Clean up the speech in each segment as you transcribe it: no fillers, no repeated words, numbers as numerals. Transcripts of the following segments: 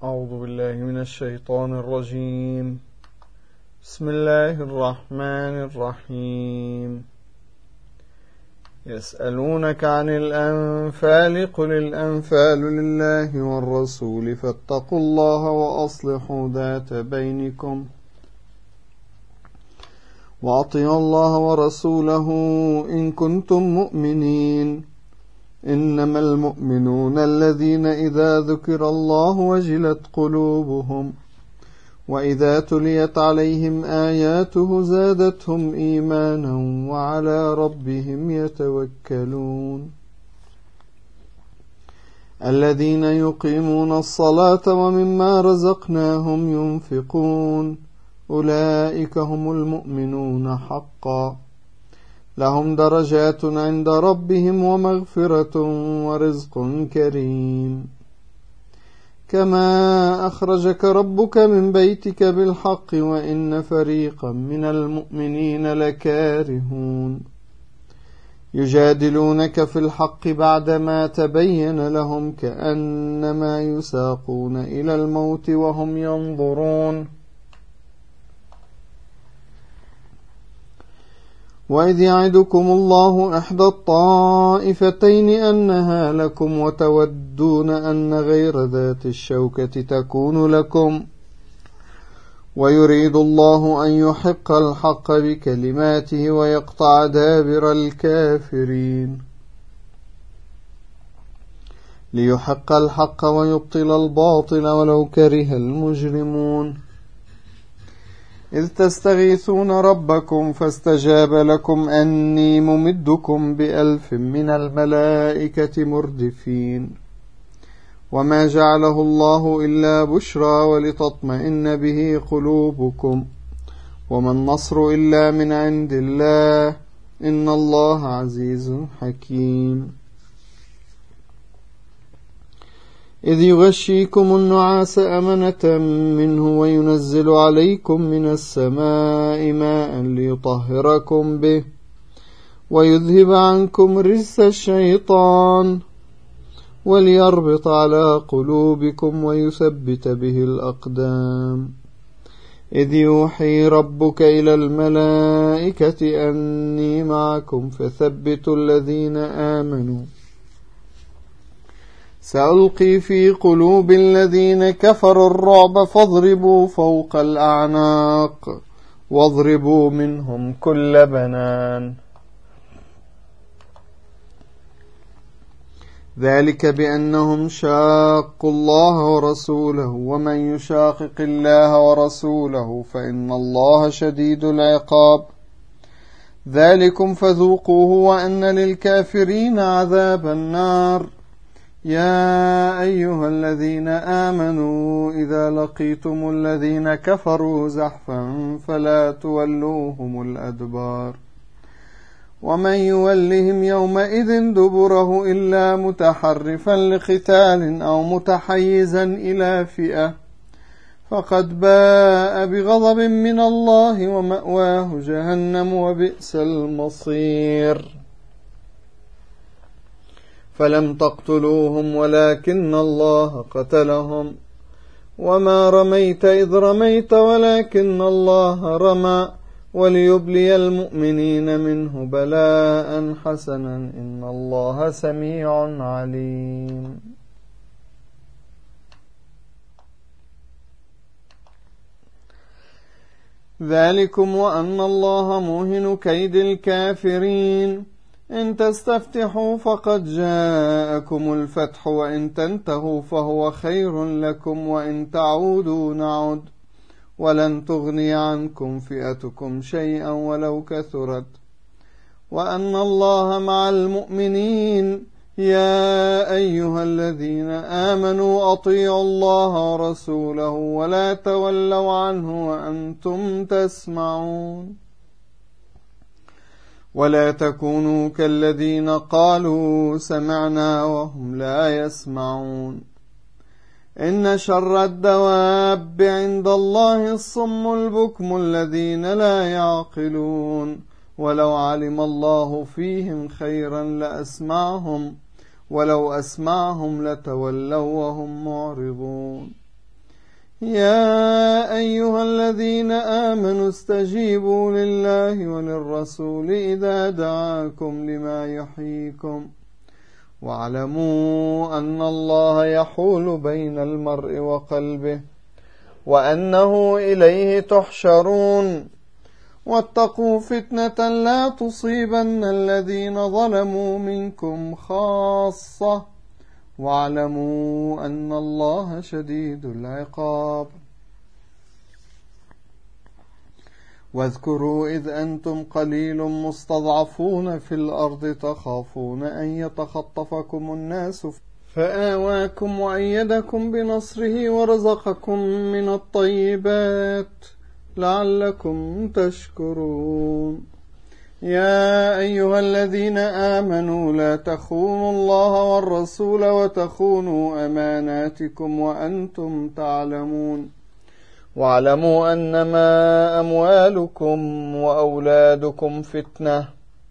أعوذ بالله من الشيطان الرجيم. بسم الله الرحمن الرحيم. يسألونك عن الأنفال قل الأنفال لله والرسول فاتقوا الله وأصلحوا ذات بينكم وأطيعوا الله ورسوله إن كنتم مؤمنين. إنما المؤمنون الذين إذا ذكر الله وجلت قلوبهم وإذا تليت عليهم آياته زادتهم إيمانا وعلى ربهم يتوكلون. الذين يقيمون الصلاة ومما رزقناهم ينفقون أولئك هم المؤمنون حقا لهم درجات عند ربهم ومغفرة ورزق كريم. كما أخرجك ربك من بيتك بالحق وإن فريقا من المؤمنين لكارهون. يجادلونك في الحق بعدما تبين لهم كأنما يساقون إلى الموت وهم ينظرون. وإذ يعدكم الله إحدى الطائفتين أنها لكم وتودون أن غير ذات الشوكة تكون لكم ويريد الله أن يحق الحق بكلماته ويقطع دابر الكافرين. ليحق الحق ويبطل الباطل ولو كره المجرمون. إذ تستغيثون ربكم فاستجاب لكم أني ممدكم ب1000 من الملائكة مردفين. وما جعله الله إلا بشرى ولتطمئن به قلوبكم وما النصر إلا من عند الله إن الله عزيز حكيم. إذ يغشيكم النعاس أمنة منه وينزل عليكم من السماء ماء ليطهركم به ويذهب عنكم رجس الشيطان وليربط على قلوبكم ويثبت به الأقدام. إذ يوحي ربك إلى الملائكة أني معكم فثبتوا الذين آمنوا سألقي في قلوب الذين كفروا الرعب فاضربوا فوق الأعناق واضربوا منهم كل بنان. ذلك بأنهم شاقوا الله ورسوله ومن يشاقق الله ورسوله فإن الله شديد العقاب. ذلكم فذوقوه وأن للكافرين عذاب النار. يا أيها الذين آمنوا إذا لقيتم الذين كفروا زحفا فلا تولوهم الأدبار. ومن يولهم يومئذ دبره إلا متحرفا لقتال أو متحيزا إلى فئة فقد باء بغضب من الله ومأواه جهنم وبئس المصير. فلم تقتلوهم ولكن الله قتلهم وما رميت إذ رميت ولكن الله رمى وليبلي المؤمنين منه بلاء حسنا إن الله سميع عليم. ذلكم وأن الله موهن كيد الكافرين. إن تستفتحوا فقد جاءكم الفتح وإن تنتهوا فهو خير لكم وإن تعودوا نعد ولن تغني عنكم فئتكم شيئا ولو كثرت وأن الله مع المؤمنين. يا أيها الذين آمنوا أطيعوا الله ورسوله ولا تولوا عنه وأنتم تسمعون. ولا تكونوا كالذين قالوا سمعنا وهم لا يسمعون. إن شر الدواب عند الله الصم البكم الذين لا يعقلون. ولو علم الله فيهم خيرا لأسمعهم ولو أسمعهم لتولوا وهم معرضون. يا أيها الذين آمنوا استجيبوا لله وللرسول إذا دعاكم لما يحييكم واعلموا أن الله يحول بين المرء وقلبه وأنه إليه تحشرون واتقوا فتنة لا تصيبن الذين ظلموا منكم خاصة واعلموا أن الله شديد العقاب. واذكروا إذ أنتم قليل مستضعفون في الأرض تخافون أن يتخطفكم الناس فآواكم وأيدكم بنصره ورزقكم من الطيبات لعلكم تشكرون. يا أيها الذين آمنوا لا تخونوا الله والرسول وتخونوا أماناتكم وأنتم تعلمون واعلموا أنما أموالكم وأولادكم فتنة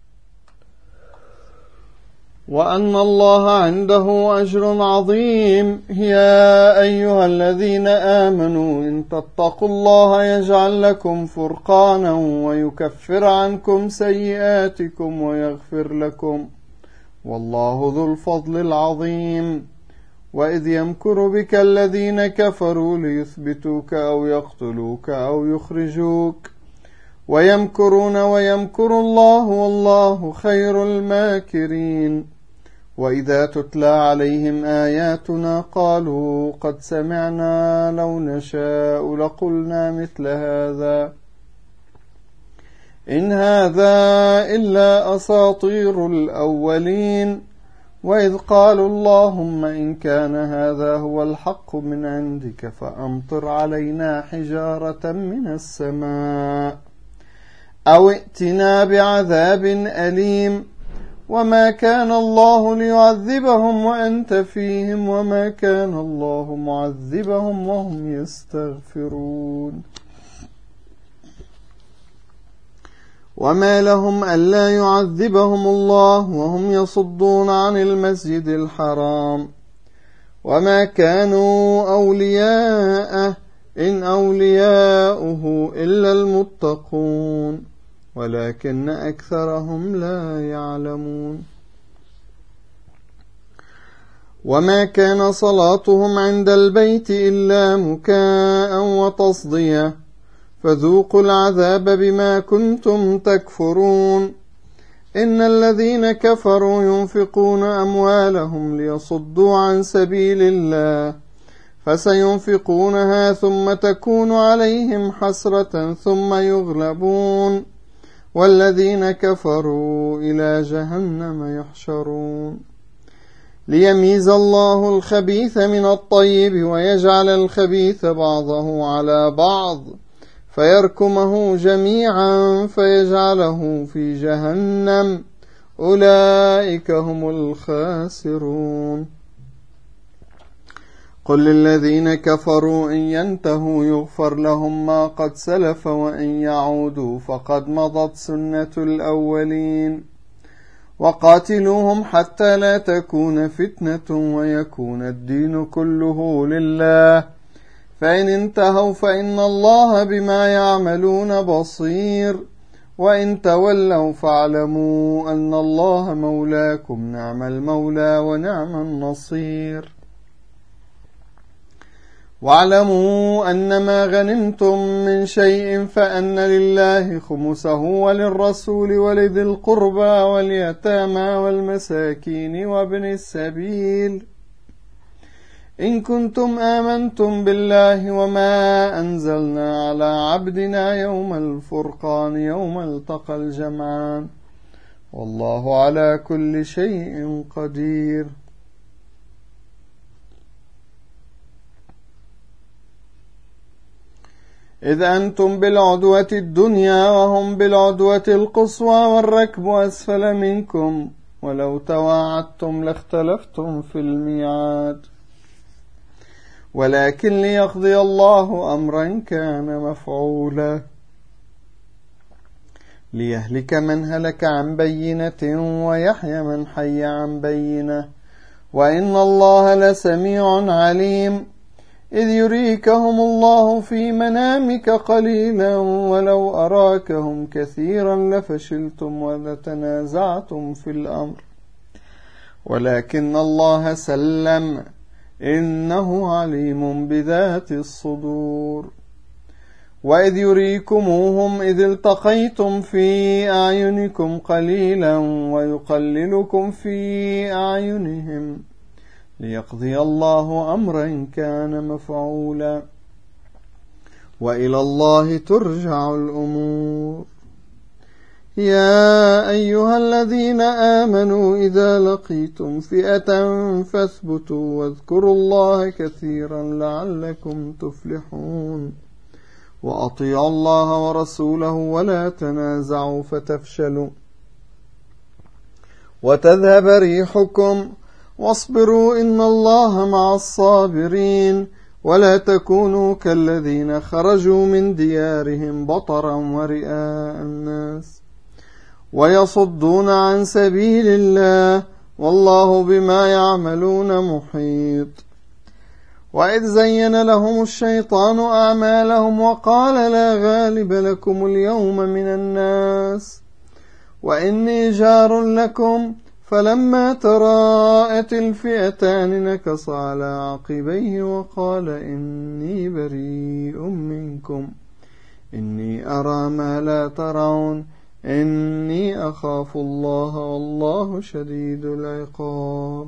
وأن الله عنده أجر عظيم. يا أيها الذين آمنوا إن تتقوا الله يجعل لكم فرقانا ويكفر عنكم سيئاتكم ويغفر لكم والله ذو الفضل العظيم. وإذ يمكر بك الذين كفروا ليثبتوك أو يقتلوك أو يخرجوك ويمكرون ويمكر الله والله خير الماكرين. وإذا تتلى عليهم آياتنا قالوا قد سمعنا لو نشاء لقلنا مثل هذا إن هذا إلا أساطير الأولين. وإذ قالوا اللهم إن كان هذا هو الحق من عندك فأمطر علينا حجارة من السماء أو ائتنا بعذاب أليم. وما كان الله ليعذبهم وأنت فيهم وما كان الله معذبهم وهم يستغفرون. وما لهم ألا يعذبهم الله وهم يصدون عن المسجد الحرام وما كانوا أولياءه إن أولياؤه إلا المتقون ولكن أكثرهم لا يعلمون. وما كان صلاتهم عند البيت إلا مكاء وتصدية فذوقوا العذاب بما كنتم تكفرون. إن الذين كفروا ينفقون أموالهم ليصدوا عن سبيل الله فسينفقونها ثم تكون عليهم حسرة ثم يغلبون والذين كفروا إلى جهنم يحشرون. ليميز الله الخبيث من الطيب ويجعل الخبيث بعضه على بعض فيركمه جميعا فيجعله في جهنم أولئك هم الخاسرون. قل للذين كفروا إن ينتهوا يغفر لهم ما قد سلف وإن يعودوا فقد مضت سنة الأولين. وقاتلوهم حتى لا تكون فتنة ويكون الدين كله لله فإن انتهوا فإن الله بما يعملون بصير وإن تولوا فاعلموا أن الله مولاكم نعم المولى ونعم النصير. واعلموا أنما غنمتم من شيء فأن لله خمسه وللرسول ولذي القربى واليتامى والمساكين وابن السبيل إن كنتم آمنتم بالله وما أنزلنا على عبدنا يوم الفرقان يوم التقى الجمعان والله على كل شيء قدير. إذ أنتم بالعدوة الدنيا وهم بالعدوة القصوى والركب أسفل منكم ولو تواعدتم لاختلفتم في الميعاد ولكن ليقضي الله أمرا كان مفعولا ليهلك من هلك عن بينة ويحيى من حي عن بينة وإن الله لسميع عليم. إذ يريكهم الله في منامك قليلا ولو أراكهم كثيرا لفشلتم ولتنازعتم في الأمر ولكن الله سلم إنه عليم بذات الصدور. وإذ يريكموهم إذ التقيتم في أعينكم قليلا ويقللكم في أعينهم ليقضي الله أمرا كان مفعولا وإلى الله ترجع الأمور. يا أيها الذين آمنوا إذا لقيتم فئة فاثبتوا واذكروا الله كثيرا لعلكم تفلحون وأطيعوا الله ورسوله ولا تنازعوا فتفشلوا وتذهب ريحكم واصبروا إن الله مع الصابرين ولا تكونوا كالذين خرجوا من ديارهم بطرا ورئاء الناس ويصدون عن سبيل الله والله بما يعملون محيط. وإذ زين لهم الشيطان أعمالهم وقال لا غالب لكم اليوم من الناس وإني جار لكم فلما تراءت الفئتان نكص على عقبيه وقال إني بريء منكم إني أرى ما لا ترون إني أخاف الله والله شديد العقاب.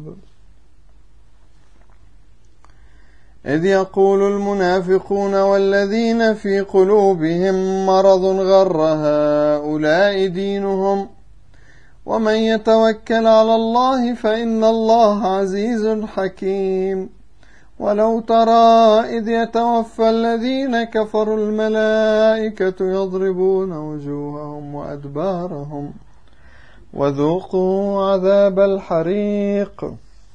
إذ يقول المنافقون والذين في قلوبهم مرض غر هؤلاء دينهم ومن يتوكل على الله فإن الله عزيز حكيم. ولو ترى إذ يتوفى الذين كفروا الملائكة يضربون وجوههم وأدبارهم وذوقوا عذاب الحريق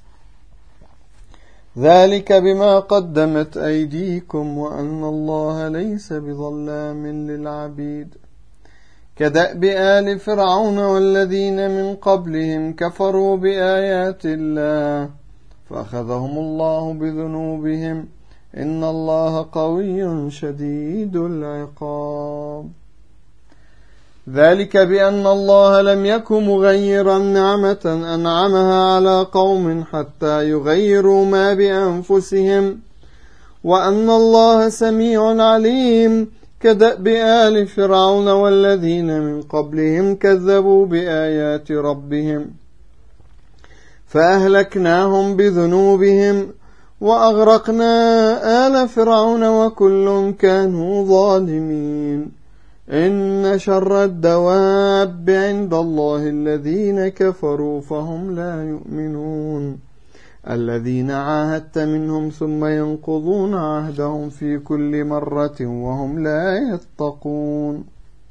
ذلك بما قدمت أيديكم وأن الله ليس بظلام للعبيد. كدأب آل فرعون والذين من قبلهم كفروا بآيات الله فأخذهم الله بذنوبهم إن الله قوي شديد العقاب. ذلك بأن الله لم يكن مغيرا نعمة أنعمها على قوم حتى يغيروا ما بأنفسهم وأن الله سميع عليم. كدأب آل فرعون والذين من قبلهم كذبوا بآيات ربهم فأهلكناهم بذنوبهم وأغرقنا آل فرعون وكل كانوا ظالمين. إن شر الدواب عند الله الذين كفروا فهم لا يؤمنون الذين عاهدت منهم ثم ينقضون عهدهم في كل مرة وهم لا يتقون.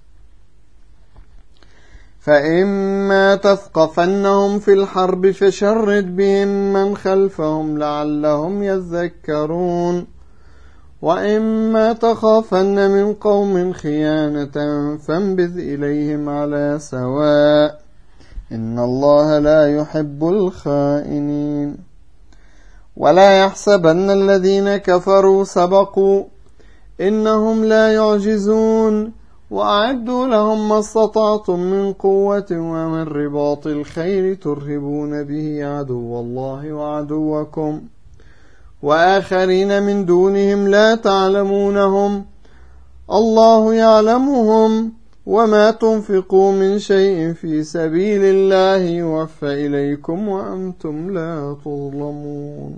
فإما تثقفنهم في الحرب فشرد بهم من خلفهم لعلهم يذكرون وإما تخافن من قوم خيانة فانبذ إليهم على سواء إن الله لا يحب الخائنين. ولا يحسبن الذين كفروا سبقوا إنهم لا يعجزون وأعدوا لهم ما استطعتم من قوة ومن رباط الخيل ترهبون به عدو الله وعدوكم وآخرين من دونهم لا تعلمونهم الله يعلمهم وما تنفقوا من شيء في سبيل الله يوفى إليكم وأنتم لا تظلمون.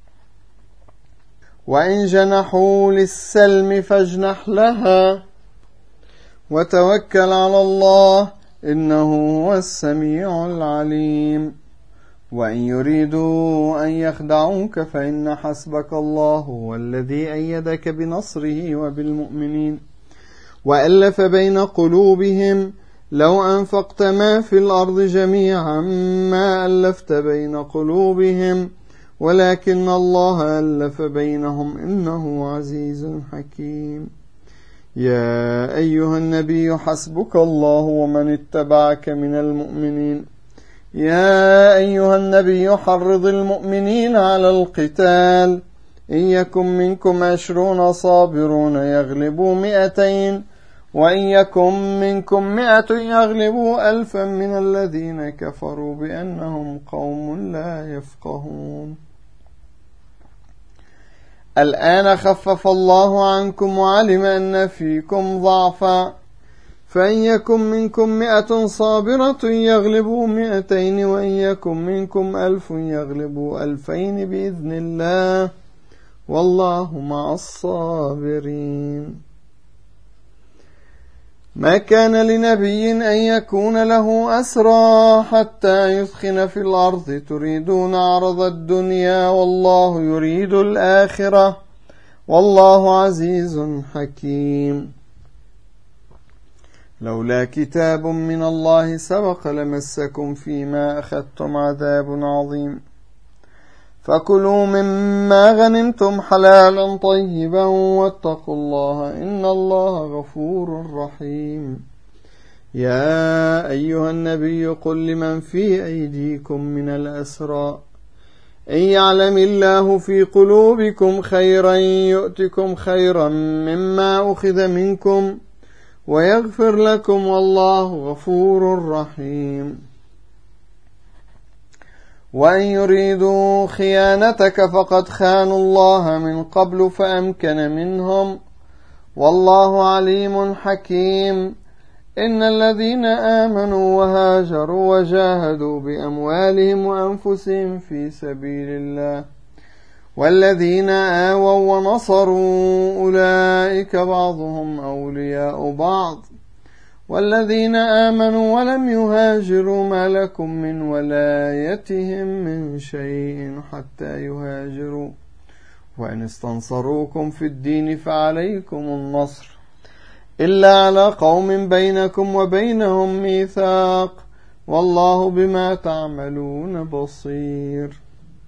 وإن جنحوا للسلم فاجنح لها وتوكل على الله إنه هو السميع العليم. وإن يريدوا أن يخدعوك فإن حسبك الله هو الذي أيدك بنصره وبالمؤمنين وألف بين قلوبهم لو أنفقت ما في الأرض جميعا ما ألفت بين قلوبهم ولكن الله ألف بينهم إنه عزيز حكيم. يا أيها النبي حسبك الله ومن اتبعك من المؤمنين. يا أيها النبي حرض المؤمنين على القتال إن يكن منكم 20 صابرون يغلبوا 200 وإن يكن منكم 100 يغلبوا 1000 من الذين كفروا بأنهم قوم لا يفقهون. الآن خفف الله عنكم وعلم أن فيكم ضعفا فإن يكن منكم 100 صابرة يغلبوا 200 وإن يكن منكم 1000 يغلبوا 2000 بإذن الله والله مع الصابرين. ما كان لنبي أن يكون له أسرى حتى يثخن في الأرض تريدون عرض الدنيا والله يريد الآخرة والله عزيز حكيم. لولا كتاب من الله سبق لمسكم فيما أخذتم عذاب عظيم فكلوا مما غنمتم حلالا طيبا واتقوا الله إن الله غفور رحيم. يا أيها النبي قل لمن في أيديكم من الأسرى إن يعلم الله في قلوبكم خيرا يؤتكم خيرا مما أخذ منكم ويغفر لكم والله غفور رحيم. وإن يريدوا خيانتك فقد خانوا الله من قبل فأمكن منهم والله عليم حكيم. إن الذين آمنوا وهاجروا وجاهدوا بأموالهم وأنفسهم في سبيل الله والذين آووا ونصروا أولئك بعضهم أولياء بعض والذين آمنوا ولم يهاجروا ما لكم من ولايتهم من شيء حتى يهاجروا وإن استنصروكم في الدين فعليكم النصر إلا على قوم بينكم وبينهم ميثاق والله بما تعملون بصير.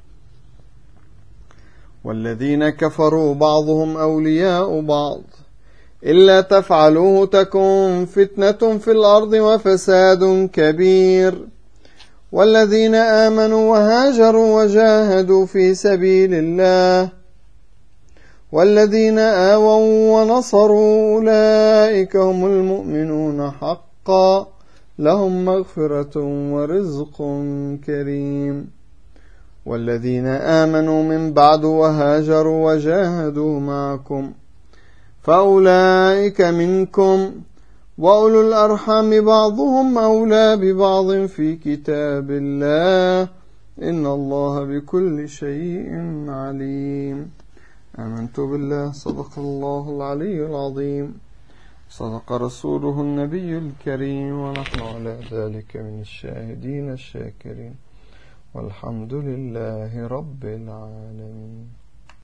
والذين كفروا بعضهم أولياء بعض إلا تفعلوه تكن فتنة في الأرض وفساد كبير. والذين آمنوا وهاجروا وجاهدوا في سبيل الله والذين آووا ونصروا أولئك هم المؤمنون حقا لهم مغفرة ورزق كريم. والذين آمنوا من بعد وهاجروا وجاهدوا معكم فأولئك منكم وأولو الأرحام بعضهم أولى ببعض في كتاب الله إن الله بكل شيء عليم. آمنت بالله صدق الله العلي العظيم صدق رسوله النبي الكريم ونحن على ذلك من الشاهدين الشاكرين والحمد لله رب العالمين.